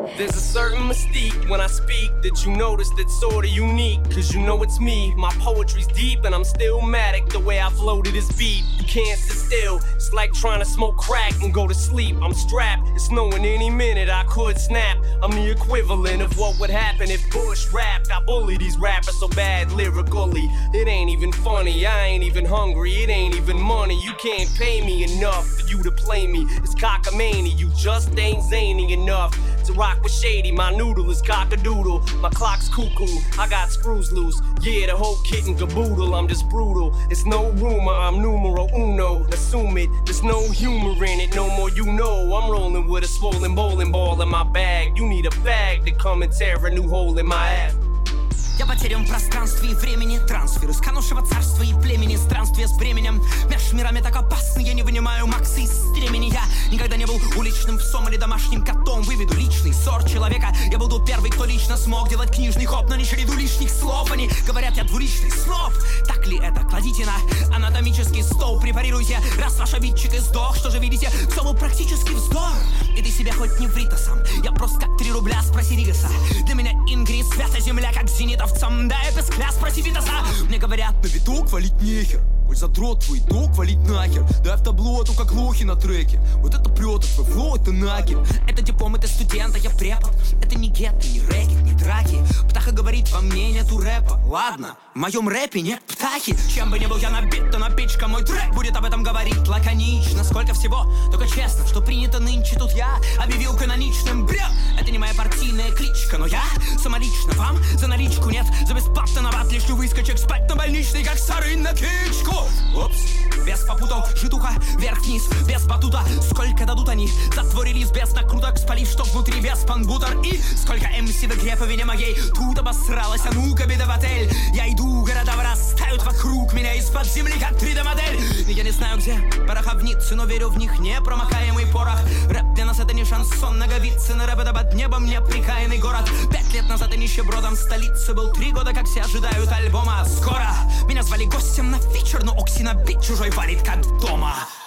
There's a certain mystique when I speak that you notice that's sorta unique. Cause you know it's me, my poetry's deep and I'm stillmatic the way I flow to this beat. You can't sit still, it's like trying to smoke crack and go to sleep. I'm strapped, it's knowing any minute I could snap. I'm the equivalent of what would happen if Bush rapped. I bully these rappers so bad lyrically, it ain't even funny, I ain't even hungry, it ain't even money. You can't pay me enough for you to play me. It's cockamamie, you just ain't zany enough to rock with Shady. My noodle is cock-a-doodle, my clock's cuckoo, I got screws loose. Yeah, the whole kit and caboodle, I'm just brutal. It's no rumor, I'm numero uno. Assume it, there's no humor in it, no more you know. I'm rolling with a swollen bowling ball in my bag. You need a bag to come and tear a new hole in my ass. Я потерян в пространстве и времени. Трансфер из канувшего царства и племени. Странствие с бременем меж мирами так опасно. Я не вынимаю Макса из стремени. Я никогда не был уличным псом или домашним котом. Выведу личный сорт человека. Я буду первый, кто лично смог делать книжный хоп, но не череду лишних слов. Они говорят, я двуличный сноб. Так ли это? Кладите на анатомический стол. Препарируйте, раз ваш обидчик и сдох. Что же видите? В целом практически вздох. И ты себя хоть не ври-то сам. Я просто как 3 рубля, спроси Ригаса. Для меня Ингрид свята земля, как зенитовцам. Да я без кляс, спроси Витаса. Мне говорят, на виду хвалить нехер. Ой, задрот твой док, валить нахер. Да в табло, как лохи на треке. Вот это прет, твой флоу, это накид. Это диплом, это студент, а я препод. Это не гетто, не рэкет, не драки. Птаха говорит, во мне нету рэпа. Ладно, в моем рэпе нет птахи. Чем бы ни был я набит, то напичка. Мой трек будет об этом говорить лаконично. Сколько всего, только честно, что принято нынче. Тут я объявил каноничным бред. Это не моя партийная кличка, но я самолично вам за наличку нет. За бесплатно на ват лишь выскочек спать на больничный, как старый на кичку. Упс, без попутал, житуха, вверх-вниз, без батута. Сколько дадут они за твой релиз, без накруток, спалив, что внутри, без панбутер. И сколько МС в игре по вине моей тут обосралась, а ну-ка, беда в отель. Я иду, города вырастают вокруг меня из-под земли, как 3D-модель. Я не знаю, где пороховницы, но верю в них непромокаемый порох. Рэп для нас это не шансон, Наговицын, рэп это под небом неприкаянный город. 5 лет назад я нищебродом в столице был, 3 года, как все ожидают альбома. Скоро меня звали гостем на фичер, но Окси на бит чужой валит как дома.